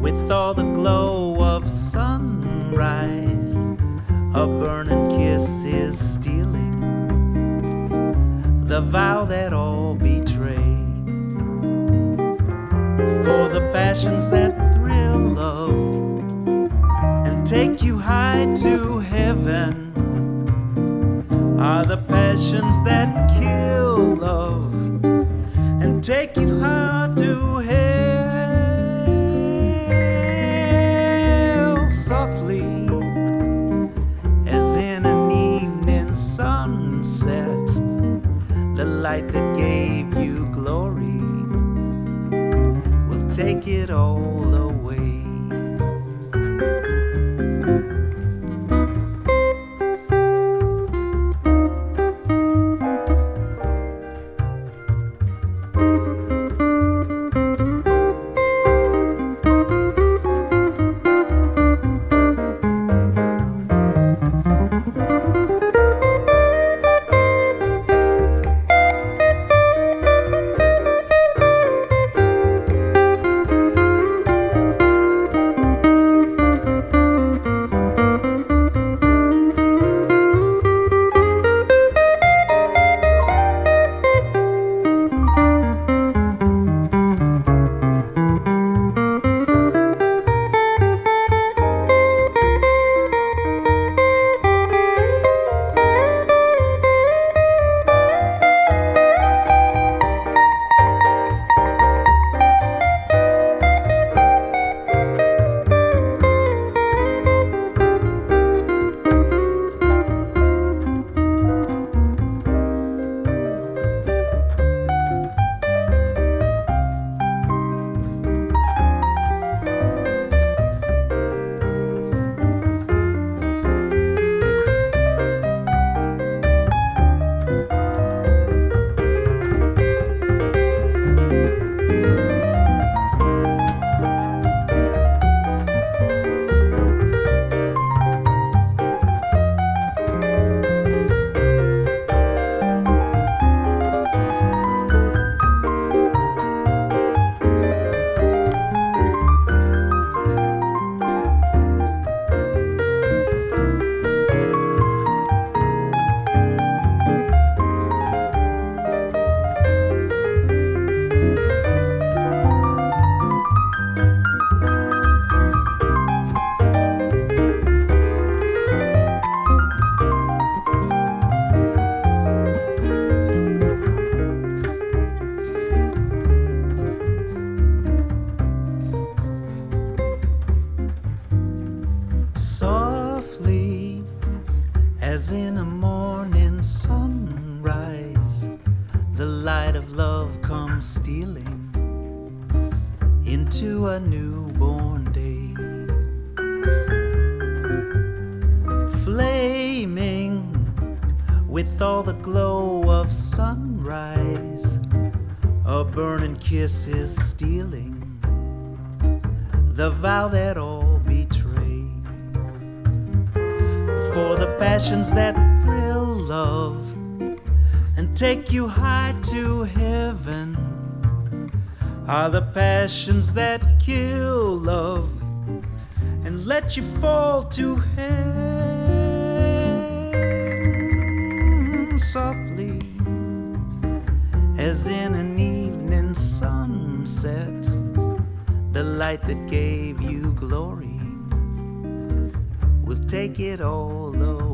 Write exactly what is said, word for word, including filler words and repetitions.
with all the glow of sunrise. A burning kiss is stealing the vow that all betray. For the passions that thrill love and take you high to heaven are the passions that kill love and take you high to hell. Softly as in an evening sunset, the light that gave you glory will take it all away. Softly as in a morning sunrise, the light of love comes stealing into a newborn day. Flaming with all the glow of sunrise, a burning kiss is stealing the vow that all betray. For the passions that thrill love and take you high to heaven are the passions that kill love and let you fall to hell. Softly as in an evening sunset, the light that gave you glory will take it all away.